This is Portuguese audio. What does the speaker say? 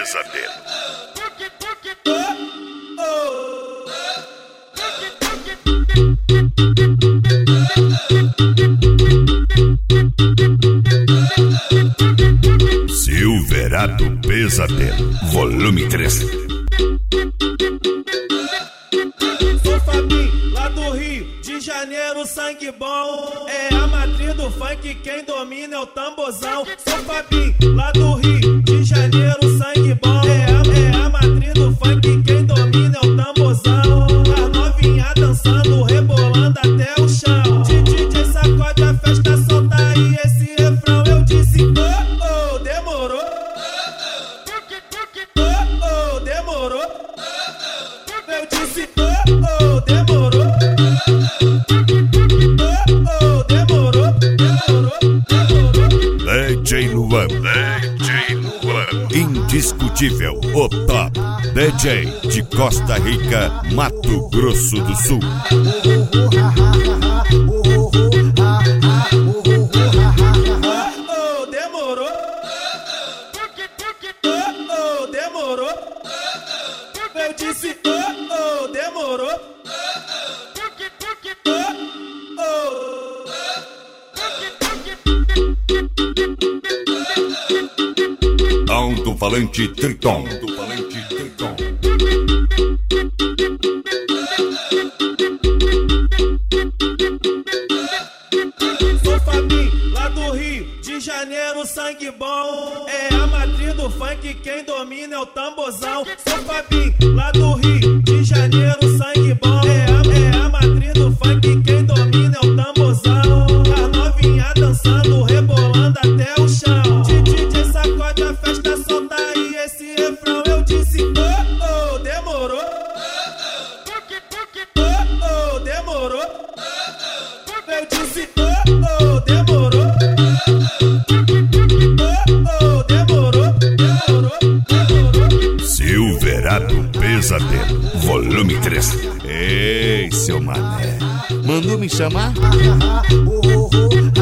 Pesadelo. Silverado Pesadelo, volume 3. Sou Fabinho, lá do Rio de Janeiro, sangue bom. É a matriz do funk, quem domina é o tamborzão. Sou Fabinho, lá do Rio de Janeiro, sangue bom. É a matriz do funk, quem domina é o tamborzão. A novinha dançando, rebolando até o chão. DJ sacode a festa, solta aí esse refrão. Eu disse, oh, oh, demorou. Oh, oh, demorou. Eu disse, oh, oh, demorou. Oh, oh, demorou. DJ Luan, indiscutível, o top DJ de Costa Rica, Mato Grosso do Sul. Oh, demorou. Oh, demorou. Eu disse, oh, demorou. Alto-falante Triton. Sou Fabinho, lá do Rio de Janeiro, sangue bom. É a matriz do funk, quem domina é o tamborzão. Sou Fabinho, lá do Rio de Janeiro, sangue bom. É a matriz do funk, quem domina é o tamborzão. A novinha dançando, rebolando até o chão. DJ sacode a festa, solta aí esse refrão. Eu disse, oh, oh, demorou. Oh, oh, demorou. Eu disse, oh, oh, demorou. Oh, oh, demorou. Silverado Pesadelo, volume 3. Ei, seu mané, mandou me chamar?